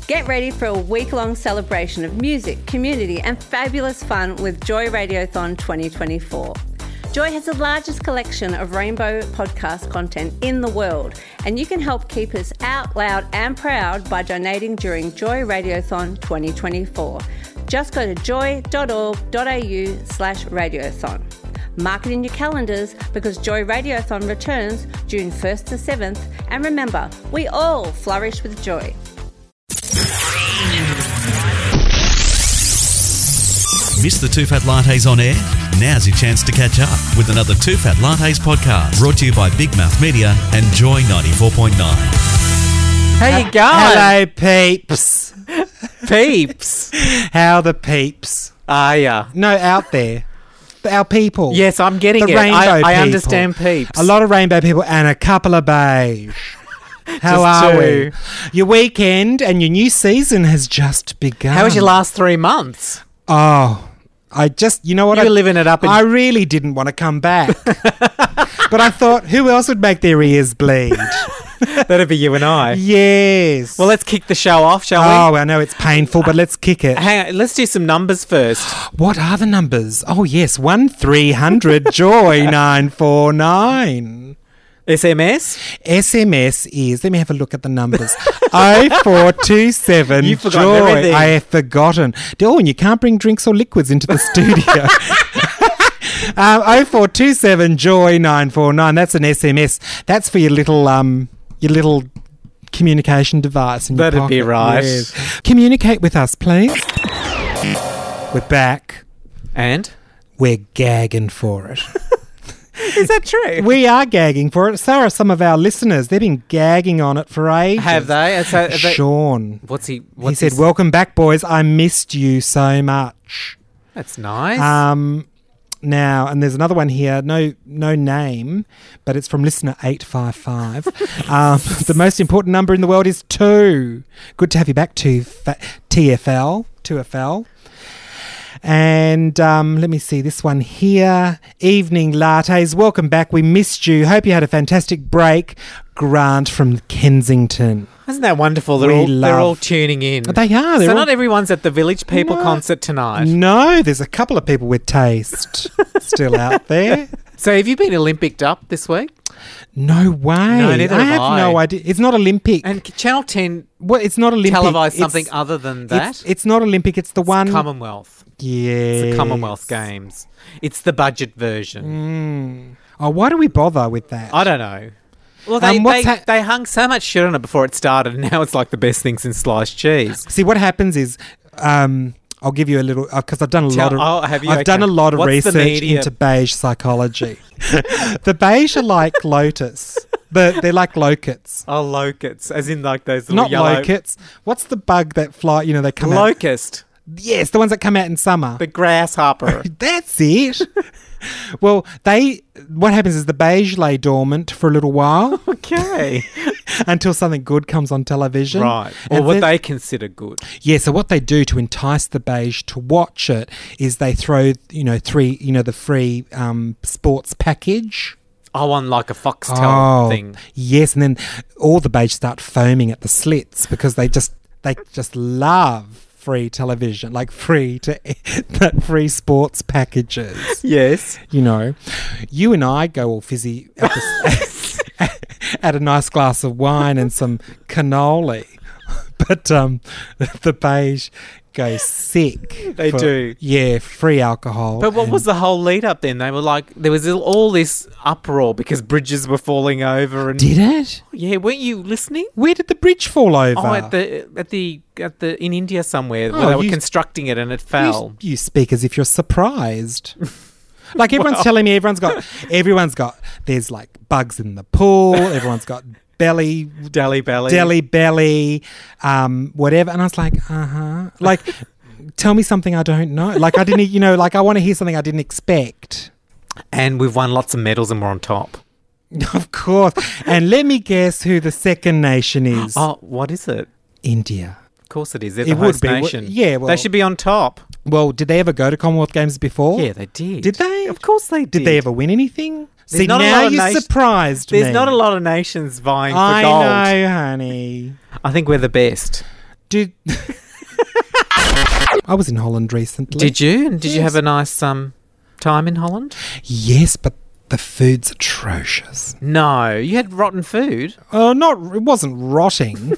Get ready for a week-long celebration of music, community and fabulous fun with Joy Radiothon 2024. Joy has the largest collection of rainbow podcast content in the world, and you can help keep us out loud and proud by donating during Joy Radiothon 2024. Just go to joy.org.au/radiothon. Mark it in your calendars because Joy Radiothon returns June 1st to 7th, and remember, we all flourish with joy. Miss the Two Fat Lattes on air? Now's your chance to catch up with another Two Fat Lattes podcast brought to you by Big Mouth Media and Joy 94.9. How you going? Hello, peeps. Peeps. How the peeps? Are ya? No, out there. Our people. Yes, I'm getting the it. Rainbow I people. understand peeps. A lot of rainbow people and a couple of beige. How Just are two. we? Your weekend and your new season has just begun. How was your last 3 months? Oh, I just, you know what? You were living it up. I really didn't want to come back. But I thought, who else would make their ears bleed? That'd be you and I. Yes. Well, let's kick the show off, shall we? Oh, I know it's painful, but let's kick it. Hang on, let's do some numbers first. What are the numbers? Oh, yes, 1300 Joy 949. SMS? SMS is, let me have a look at the numbers. 0427 You've forgotten Joy. everything. I have forgotten. Oh, and you can't bring drinks or liquids into the studio. 0427 Joy 949. That's an SMS. That's for your little communication device in your That'd be pocket. right. Yes. Communicate with us, please. We're back. And? We're gagging for it. Is that true? We are gagging for it. So are some of our listeners. They've been gagging on it for ages. Have they? Sean. What's he? He said, welcome back, boys. I missed you so much. That's nice. Now, and there's another one here, no name, but it's from listener 855. The most important number in the world is 2. Good to have you back to TFL. And let me see this one here. Evening lattes. Welcome back. We missed you. Hope you had a fantastic break. Grant from Kensington. Isn't that wonderful? They're all tuning in. They are. So not everyone's at the Village People concert tonight. No, there's a couple of people with taste still out there. So have you been Olympicked up this week? No way. No, neither I have I. have no idea. It's not Olympic. And Channel 10 well, it's not Olympic. televised something other than that? It's not Olympic. It's the one. Commonwealth. Yeah. It's the Commonwealth Games. It's the budget version. Oh, why do we bother with that? I don't know. Well, they hung so much shit on it before it started, and now it's like the best thing since sliced cheese. See, what happens is, I'll give you a little because I've done a lot of. have you? I've done a lot of What's the research media? into beige psychology. The beige are like lotus. They're like locusts. Oh, locusts, as in like those little Not yellow... locusts. What's the bug that fly? You know, they come out. Locust. Yes, the ones that come out in summer. The grasshopper. That's it. Well, what happens is the beige lay dormant for a little while. Okay. Until something good comes on television. Right. Or what they consider good. Yeah, so what they do to entice the beige to watch it is they throw, the free sports package. Oh, on like a Foxtel thing. Yes, and then all the beige start foaming at the slits because they just love free television, like free sports packages. Yes. You and I go all fizzy at a nice glass of wine and some cannoli, but the beige go sick. They do. Yeah, free alcohol. But what was the whole lead up then? They were like, there was all this uproar because bridges were falling over. And Did it? Yeah, weren't you listening? Where did the bridge fall over? Oh, at the in India somewhere where they were constructing it and it fell. You speak as if you're surprised. Like everyone's telling me everyone's got there's like bugs in the pool, everyone's got deli belly, whatever. And I was like, like, tell me something I don't know. Like I didn't, like I want to hear something I didn't expect. And we've won lots of medals and we're on top. Of course. And let me guess who the second nation is. Oh, what is it? India. Of course it is. They're the host nation. Yeah, well, they should be on top. Well, did they ever go to Commonwealth Games before? Yeah, they did. Did they? Of course they did. Did they ever win anything? There's See, not now you surprised me. There's not a lot of nations vying for gold. I know, honey. I think we're the best. I was in Holland recently. Did you? And did you have a nice time in Holland? Yes, but the food's atrocious. No, you had rotten food. Oh, it wasn't rotting.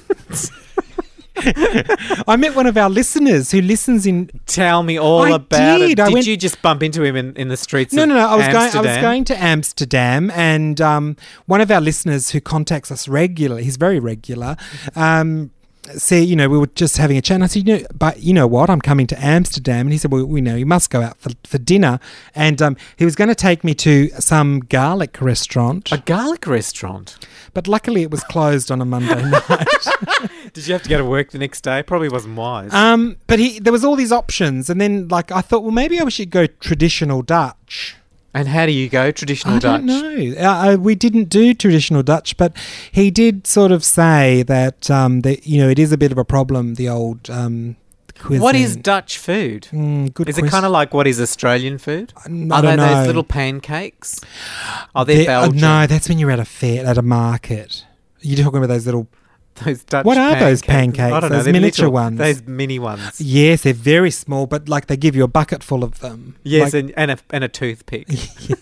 I met one of our listeners who listens in. Tell me all about it. Did you just bump into him in the streets? No. I was Amsterdam? going to Amsterdam, and one of our listeners who contacts us regularly, he's very regular. We were just having a chat, and I said, but you know what, I'm coming to Amsterdam. And he said, well, you must go out for dinner. And he was going to take me to some garlic restaurant. A garlic restaurant? But luckily it was closed on a Monday night. Did you have to go to work the next day? Probably wasn't wise. But there was all these options, and then I thought, well, maybe I should go traditional Dutch. And how do you go traditional Dutch? I don't know. We didn't do traditional Dutch, but he did sort of say that, it is a bit of a problem, the old cuisine. What is Dutch food? Good question. Is it kind of like what is Australian food? I don't know. Those little pancakes? Oh, they're Belgian. No, that's when you're at a fair, at a market. You're talking about those little... Those Dutch What are those pancakes? I don't know. Those They're miniature ones. Those mini ones. Yes, they're very small, but they give you a bucket full of them. Yes, and a toothpick. Yes.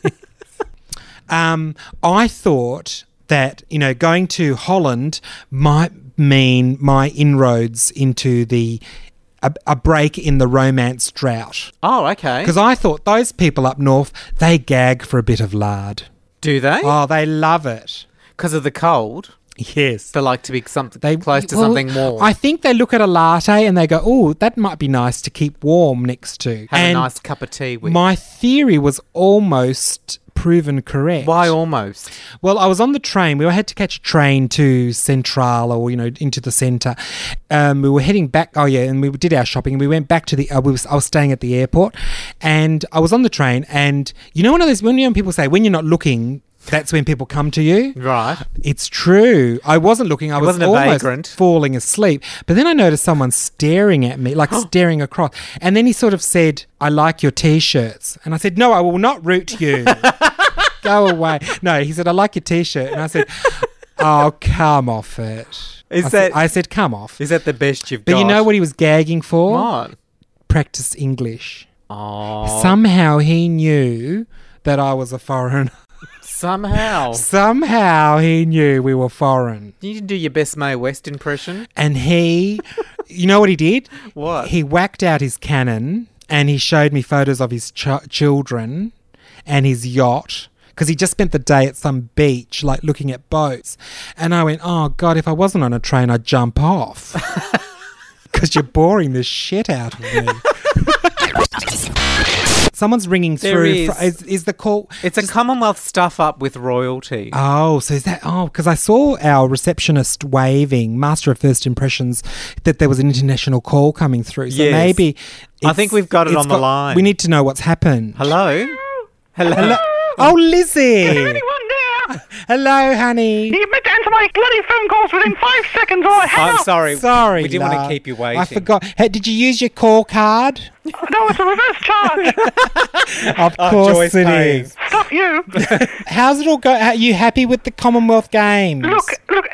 I thought that, going to Holland might mean my inroads into a break in the romance drought. Oh, okay. Because I thought those people up north, they gag for a bit of lard. Do they? Oh, they love it. Because of the cold? Yes. They like to be close to something warm. I think they look at a latte and they go, oh, that might be nice to keep warm next to. Have a nice cup of tea with. My theory was almost proven correct. Why almost? Well, I was on the train. We had to catch a train to Central or, into the centre. We were heading back. Oh, yeah, and we did our shopping. And we went back to I was staying at the airport. And I was on the train. And one of those, when people say, when you're not looking... That's when people come to you. Right. It's true. I wasn't looking. I was almost falling asleep. But then I noticed someone staring at me, staring across. And then he sort of said, I like your T-shirts. And I said, no, I will not root you. Go away. No, he said, I like your T-shirt. And I said, oh, come off it. I said, come off. Is that the best you've got? But you know what he was gagging for? What? Practice English. Oh. Somehow he knew that I was a foreigner. Somehow he knew we were foreign. You didn't do your best Mae West impression? And you know what he did? What? He whacked out his Canon and he showed me photos of his children and his yacht, because he just spent the day at some beach, looking at boats. And I went, oh, God, if I wasn't on a train, I'd jump off. Because you're boring the shit out of me. Someone's ringing through. Is the call... It's a Commonwealth stuff up with royalty. Oh, so is that... Oh, because I saw our receptionist waving, Master of First Impressions, that there was an international call coming through. So maybe... I think we've got it on the line. We need to know what's happened. Hello? Oh, Lizzie! Is there anyone there? Hello, honey. You meant to answer my bloody phone calls within 5 seconds or hang up. Sorry, we didn't want to keep you waiting. I forgot. Hey, did you use your call card? No, it's a reverse charge. Of course it is. Stop you. How's it all go? Are you happy with the Commonwealth Games? Look,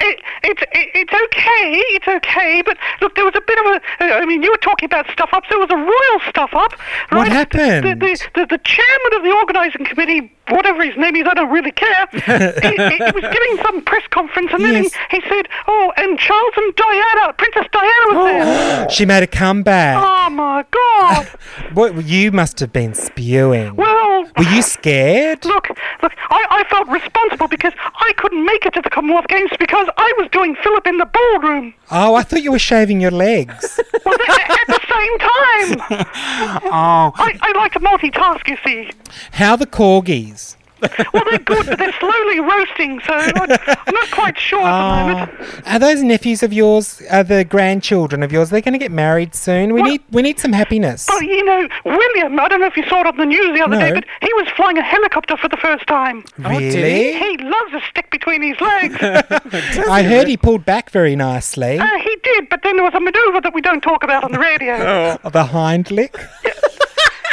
it's okay, but look, there was a bit of you were talking about stuff-ups. There was a royal stuff-up. Right? What happened? The chairman of the organising committee, whatever his name is, I don't really care, he was giving some press conference, and then he said, oh, and Charles and Diana, Princess Diana was there. She made a comeback. Oh, my God. You must have been spewing. Well... Were you scared? Look, I felt responsible because I couldn't make it to the Commonwealth Games because I was doing Philip in the ballroom. Oh, I thought you were shaving your legs. Well, at the same time. Oh. I like to multitask, you see. How are the corgis? Well, they're good, but they're slowly roasting, so I'm not quite sure at the moment. Are those nephews of yours, the grandchildren of yours, they're going to get married soon? We need some happiness. Well, William, I don't know if you saw it on the news the other day, but he was flying a helicopter for the first time. Really? Oh, did he? He loves a stick between his legs. I heard he pulled back very nicely. He did, but then there was a manoeuvre that we don't talk about on the radio. The hind lick? Anyway,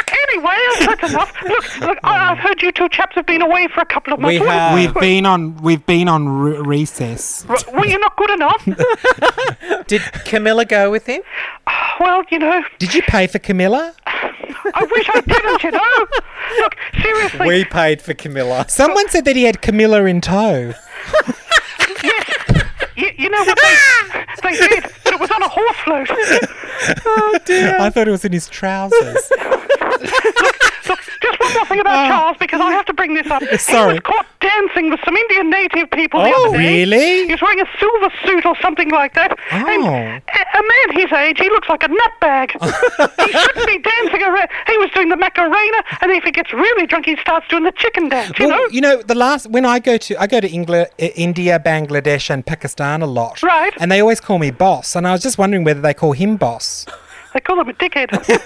anyway, that's enough. Look, I've heard you two chaps have been away for a couple of months. We've been on recess. Were you not good enough? Did Camilla go with him? Well, Did you pay for Camilla? I wish I didn't, Look, seriously. We paid for Camilla. Someone said that he had Camilla in tow. Yes. You know what they did? But it was on a horse float. Oh, dear. I thought it was in his trousers. Look, just one more thing about Charles, because I have to bring this up. Sorry. He was caught dancing with some Indian native people the Oh, other day. really? He was wearing a silver suit or something like that. Oh. And a man his age, he looks like a nutbag. He shouldn't be dancing around. He was doing the Macarena, and if he gets really drunk, he starts doing the chicken dance, you know? When I go to India, Bangladesh and Pakistan a lot. Right. And they always call me boss. And I was just wondering whether they call him boss. They call him a dickhead.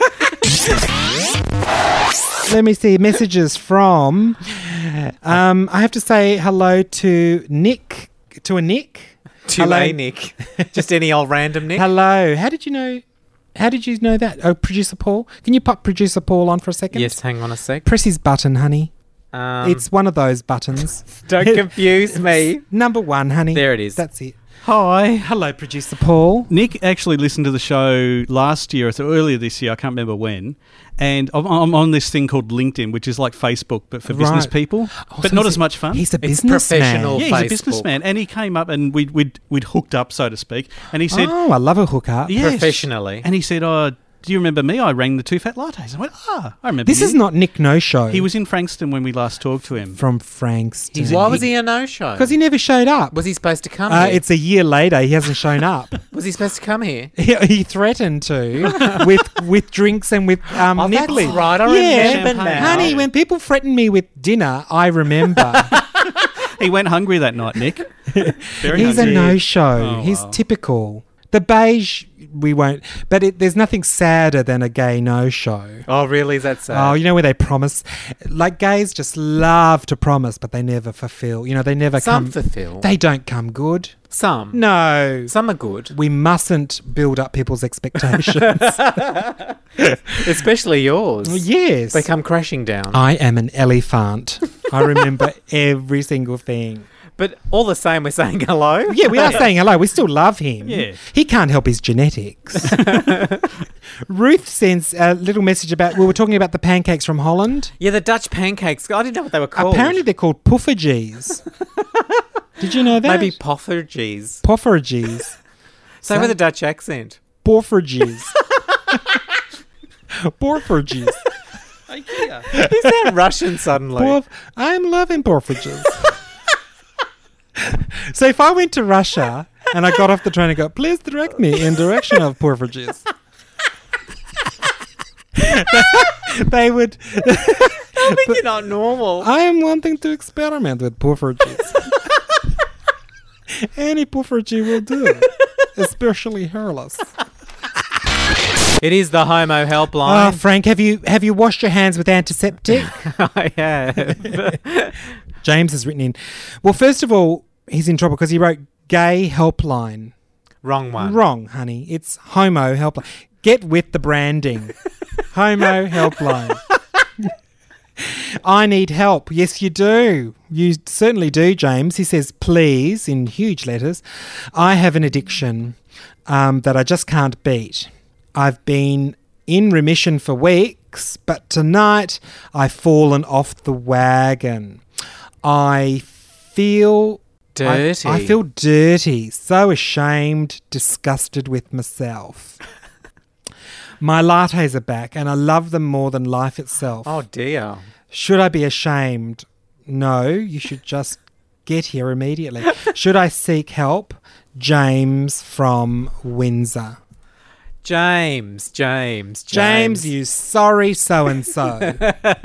Let me see messages from. I have to say hello to Nick. To a Nick. Hello. A Nick. Just any old random Nick. Hello. How did you know that? Oh, Producer Paul. Can you pop Producer Paul on for a second? Yes, hang on a sec. Press his button, honey. It's one of those buttons. Don't confuse me. Number 1, honey. There it is. That's it. Hi. Hello, Producer Paul. Nick actually listened to the show last year, so earlier this year, I can't remember when, and I'm on this thing called LinkedIn, which is like Facebook, but for business people, but not as much fun. He's a It's businessman. professional. Yeah, he's a businessman, and he came up and we'd hooked up, so to speak, and he said, Oh, I love a hookup. yes. Professionally. And he said, oh, do you remember me? I rang the Two Fat Lattes. I went, I remember This you. is not Nick No-Show. He was in Frankston when we last talked to him. from Frankston. Why was he a no-show? Because he never showed up. Was he supposed to come here? It's a year later. He hasn't shown up. Was he supposed to come here? He threatened to with drinks and with That's nibbling. right, I remember now. Honey, when people threaten me with dinner, I remember. He went hungry that night, Nick. Very He's a hungry. no-show. Oh, He's wow. typical. The beige, we won't. But there's nothing sadder than a gay no-show. Oh, really? Is that sad? Oh, you know where they promise? Like, gays just love to promise, but they never fulfill. They never Some come. fulfill. They don't come good. Some. No. Some are good. We mustn't build up people's expectations. Especially yours. Yes. They come crashing down. I am an elephant. I remember every single thing. But all the same, we're saying hello. Yeah, we are saying hello. We still love him. Yeah. He can't help his genetics. Ruth sends a little message about, we were talking about the pancakes from Holland. Yeah, the Dutch pancakes. I didn't know what they were called. Apparently they're called puffergies. Did you know that? Maybe poffergies. Poffergies. Say with a Dutch accent. Porfergies. Porfergies. You sound Russian suddenly. I'm loving porfergies. So if I went to Russia and I got off the train and go, please direct me in direction of porfergies. They would. I think you're not normal. I am wanting to experiment with porfergies. Any porfergie will do, especially hairless. It is the Homo Helpline. Frank, have you washed your hands with antiseptic? I have. James has written in. Well, first of all, he's in trouble because he wrote gay helpline. Wrong one. Wrong, honey. It's homo helpline. Get with the branding. Homo helpline. I need help. Yes, you do. You certainly do, James. He says, please, in huge letters, I have an addiction that I just can't beat. I've been in remission for weeks, but tonight I've fallen off the wagon. I feel dirty. I feel dirty, so ashamed, disgusted with myself. My lattes are back, and I love them more than life itself. Oh, dear. Should I be ashamed? No, you should just get here immediately. Should I seek help? James from Windsor. James, you sorry so-and-so.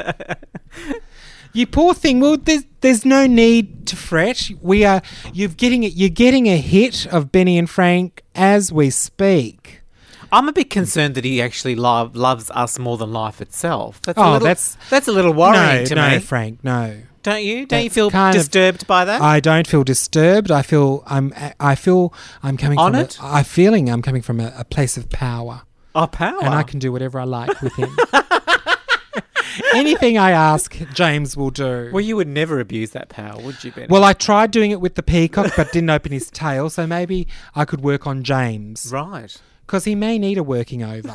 You poor thing. Well, there's no need to fret. You're getting a hit of Benny and Frank as we speak. I'm a bit concerned that he actually loves us more than life itself. That's a little worrying to me. No, Frank, no. Don't you? Don't you feel disturbed by that? I don't feel disturbed. I feel I'm coming Honoured? I'm coming from a place of power. Oh, power. And I can do whatever I like with him. Anything I ask, James will do. Well, you would never abuse that power, would you, Benny? Well, I tried doing it with the peacock, but didn't open his tail, so maybe I could work on James. Right. Because he may need a working over.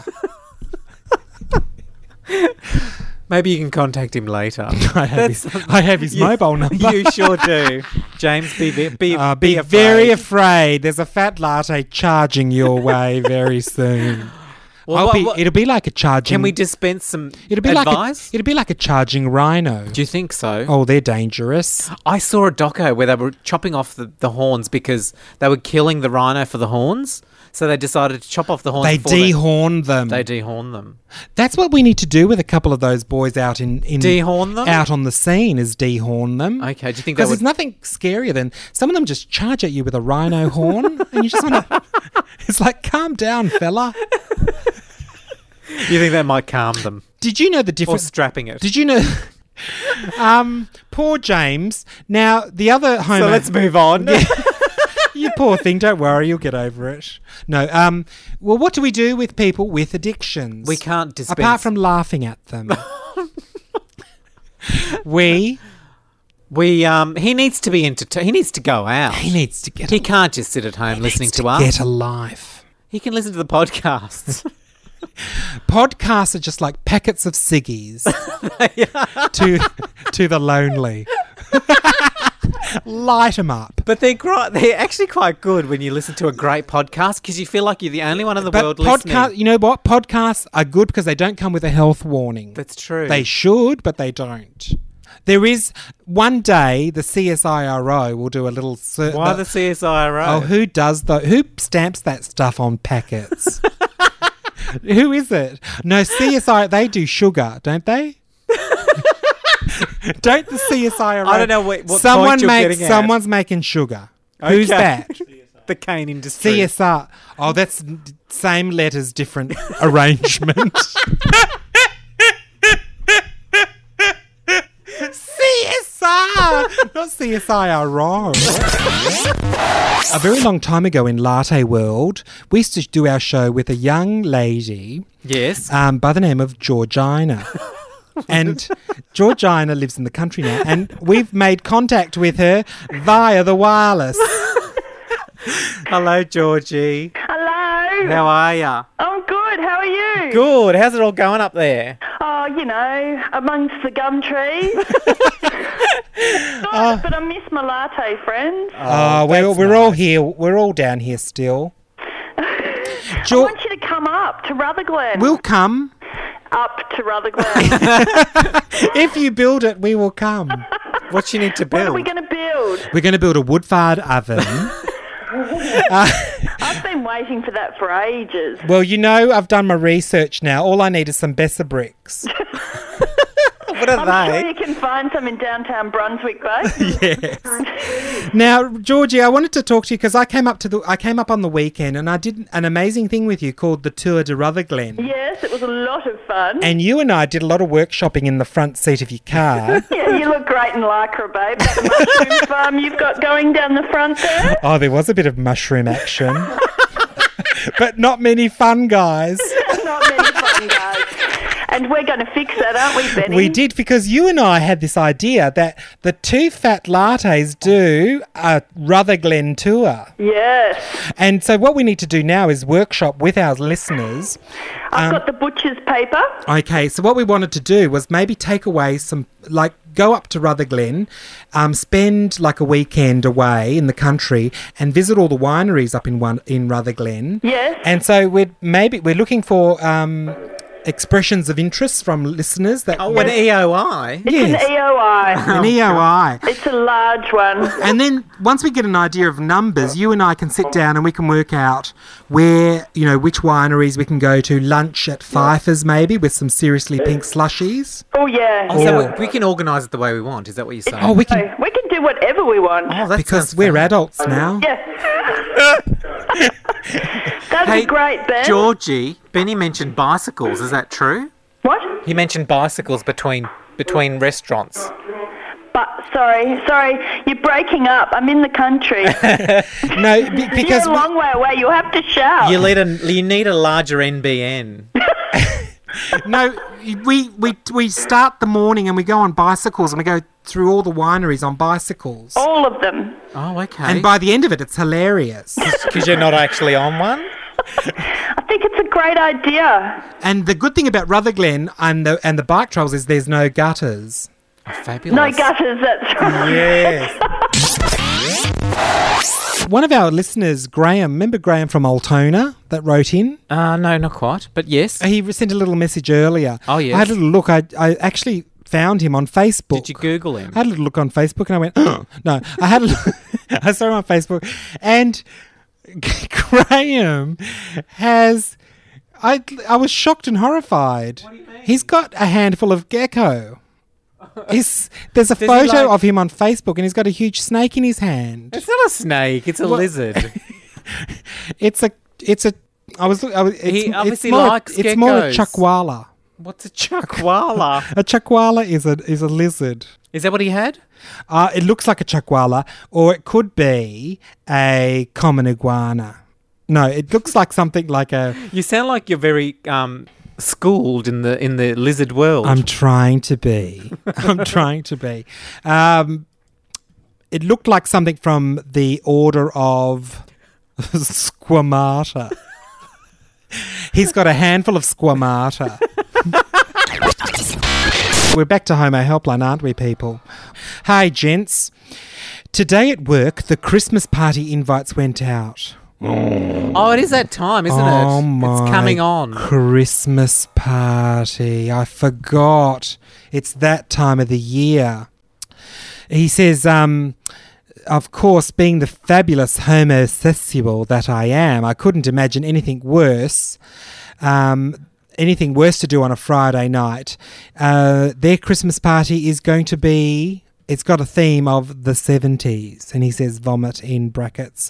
Maybe you can contact him later. I have his mobile number. You sure do. James, be very afraid. There's a fat latte charging your way very soon. Well, it'll be like a charging... Can we dispense some advice? It'll be like a charging rhino. Do you think so? Oh, they're dangerous. I saw a doco where they were chopping off the horns because they were killing the rhino for the horns. So they decided to chop off the horns. They dehorn them. They dehorn them. That's what we need to do with a couple of those boys out in dehorn them? Out on the scene is dehorn them. Okay, do you think because there's nothing scarier than some of them just charge at you with a rhino horn and you just want to... It's like, calm down, fella. You think that might calm them? Did you know the difference? Or strapping it. Did you know... poor James. Now, the other home... So let's move on. Yeah. You poor thing, don't worry, you'll get over it. No, well, what do we do with people with addictions? We can't dispense... Apart from laughing at them. He needs to be he needs to go out. He needs to get... He can't just sit at home listening to us. Get a life. He can listen to the podcasts. Podcasts are just like packets of ciggies to the lonely. Light them up. But they're actually quite good when you listen to a great podcast because you feel like you're the only one in the world listening. You know what? Podcasts are good because they don't come with a health warning. That's true. They should, but they don't. There is one day the CSIRO will do a little... Why the CSIRO? Oh, who stamps that stuff on packets? Who is it? No, CSI, they do sugar, don't they? Don't the CSIRO... I don't know what point you're getting at. Someone's making sugar. Okay. Who's that? The cane industry. CSR. Oh, that's same letters, different arrangement. CSR! Not CSIRO. A very long time ago in Latte World, we used to do our show with a young lady... Yes. By the name of Georgina. And Georgina lives in the country now, and we've made contact with her via the wireless. Hello, Georgie. Hello. How are ya? I'm good. How are you? Good. How's it all going up there? Oh, you know, amongst the gum trees. But I miss my latte friends. We're all here. We're all down here still. I want you to come up to Rutherglen. We'll come. Up to Rutherglen. If you build it, we will come. What you need to build? What are we going to build? We're going to build a wood-fired oven. I've been waiting for that for ages. Well, you know, I've done my research now. All I need is some Besser bricks. What are I'm they? sure you can find some in downtown Brunswick, babe. Yes. Now, Georgie, I wanted to talk to you because I came up on the weekend and I did an amazing thing with you called the Tour de Rutherglen. Yes, it was a lot of fun. And you and I did a lot of workshopping in the front seat of your car. Yeah, you look great in lycra, babe. That mushroom farm you've got going down the front there. Oh, there was a bit of mushroom action. But not many fun guys. Not many fun guys. And we're going to fix that, aren't we, Benny? We did, because you and I had this idea that the Two Fat Lattes do a Rutherglen tour. Yes. And so what we need to do now is workshop with our listeners. I've got the butcher's paper. Okay, so what we wanted to do was maybe take away some, like, go up to Rutherglen, spend like a weekend away in the country and visit all the wineries up in Rutherglen. Yes. And so we're looking for expressions of interest from listeners. That an EOI? It's an EOI. An EOI. It's a large one. And then once we get an idea of numbers, you and I can sit down and we can work out where, you know, which wineries we can go to, lunch at Pfeiffer's maybe with some seriously pink slushies. Oh, yeah. So we can organise it the way we want. Is that what you're saying? Oh, we can do whatever we want. Oh, that because we're adults now. Yeah. That'd be great, Ben. Georgie, Benny mentioned bicycles. Is that true? What? He mentioned bicycles between restaurants. But sorry, you're breaking up. I'm in the country. No, because you're a long way away. You'll have to shout. You need a larger NBN. No, we start the morning and we go on bicycles and we go through all the wineries on bicycles. All of them. Oh, okay. And by the end of it, it's hilarious. Because you're not actually on one? I think it's a great idea. And the good thing about Rutherglen and the bike trails is there's no gutters. Oh, fabulous. No gutters, that's right. Yes. One of our listeners, Graham, remember Graham from Altona that wrote in? No, not quite, but yes. He sent a little message earlier. Oh, yes. I had a little look. I actually found him on Facebook. Did you Google him? I had a little look on Facebook and I went, oh. No, I had a look. I saw him on Facebook and Graham has... I was shocked and horrified. What do you mean? He's got a handful of gecko. There's a photo of him on Facebook and he's got a huge snake in his hand. It's not a snake, it's a lizard. It's obviously likes geckos. It's more a chakwala. What's a chakwala? A chakwala is a lizard. Is that what he had? It looks like a chakwala, or it could be a common iguana. No, it looks like something like a... You sound like you're very schooled in the lizard world. I'm trying to be. It looked like something from the order of Squamata. He's got a handful of Squamata. We're back to Homo Helpline, aren't we, people? Hi, gents. Today at work, the Christmas party invites went out. Oh, it is that time, isn't it? Oh, my it's coming on. Christmas party. I forgot. It's that time of the year. He says, of course, being the fabulous homosexual that I am, I couldn't imagine anything worse. Anything worse to do on a Friday night. Their Christmas party is going to be... It's got a theme of the 70s. And he says vomit in brackets.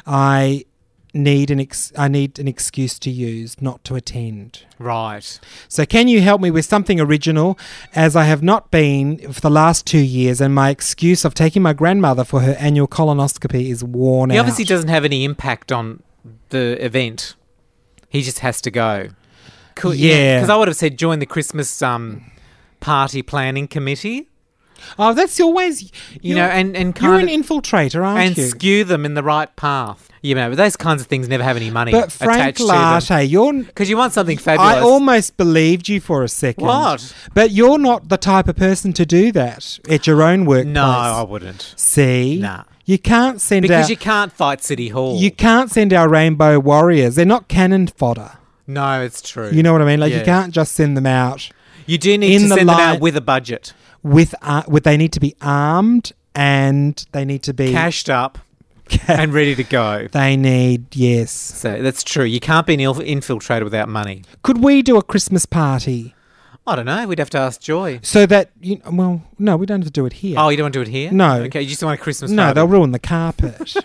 I need an excuse to use, not to attend. Right. So can you help me with something original, as I have not been for the last 2 years and my excuse of taking my grandmother for her annual colonoscopy is worn out. He obviously doesn't have any impact on the event. He just has to go. Yeah. Because I would have said join the Christmas party planning committee. Oh, that's always... You know, and kind you're of... an infiltrator, aren't you? And skew them in the right path. You know, but those kinds of things never have any money attached to them. But Frank Latte, you're... Because you want something fabulous. I almost believed you for a second. What? But you're not the type of person to do that at your own workplace. No, I wouldn't. See? Nah. You can't send Because you can't fight City Hall. You can't send our Rainbow Warriors. They're not cannon fodder. No, it's true. You know what I mean? Like, you can't just send them out. You do need to send them out with a budget. With they need to be armed and they need to be... Cashed up and ready to go. They need, yes. So that's true. You can't be an infiltrator without money. Could we do a Christmas party? I don't know. We'd have to ask Joy. So that, well, no, we don't have to do it here. Oh, you don't want to do it here? No. Okay, you just want a Christmas party? No, they'll ruin the carpet.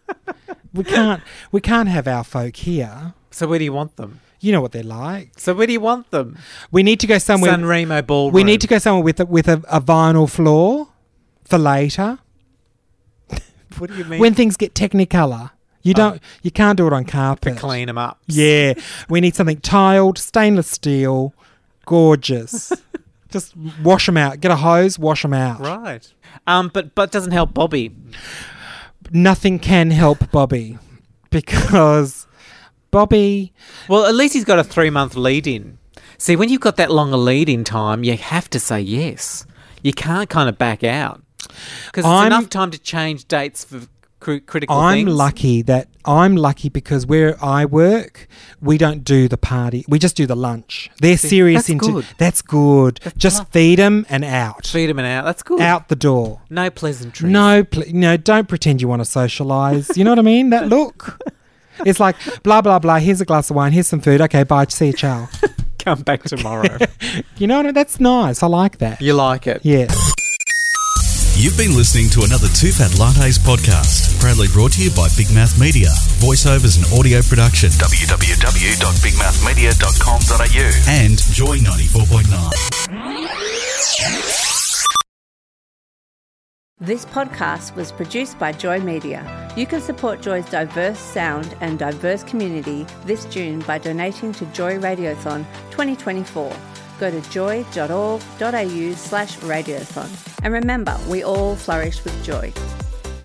We can't have our folk here. So where do you want them? You know what they're like. So where do you want them? We need to go somewhere... San Remo Ballroom. We need to go somewhere with a vinyl floor for later. What do you mean? When things get Technicolor. You can't do it on carpet. To clean them up. Yeah. We need something tiled, stainless steel, gorgeous. Just wash them out. Get a hose, wash them out. Right. But doesn't help Bobby. Nothing can help Bobby because... Bobby... Well, at least he's got a 3-month lead-in. See, when you've got that long a lead-in time, you have to say yes. You can't kind of back out. Because it's enough time to change dates for critical things. I'm lucky because where I work, we don't do the party. We just do the lunch. They're serious good. That's good. Just feed them and out. Feed them and out. That's good. Out the door. No pleasantries. No, don't pretend you want to socialise. You know what I mean? That look. It's like, blah, blah, blah, here's a glass of wine, here's some food, okay, bye, see you, ciao. Come back tomorrow. You know what? That's nice. I like that. You like it? Yes. You've been listening to another Two Fat Lattes podcast, proudly brought to you by Big Mouth Media. Voiceovers and audio production. www.bigmouthmedia.com.au and Joy 94.9. This podcast was produced by Joy Media. You can support Joy's diverse sound and diverse community this June by donating to Joy Radiothon 2024. go to joy.org.au/radiothon. And remember, we all flourish with joy.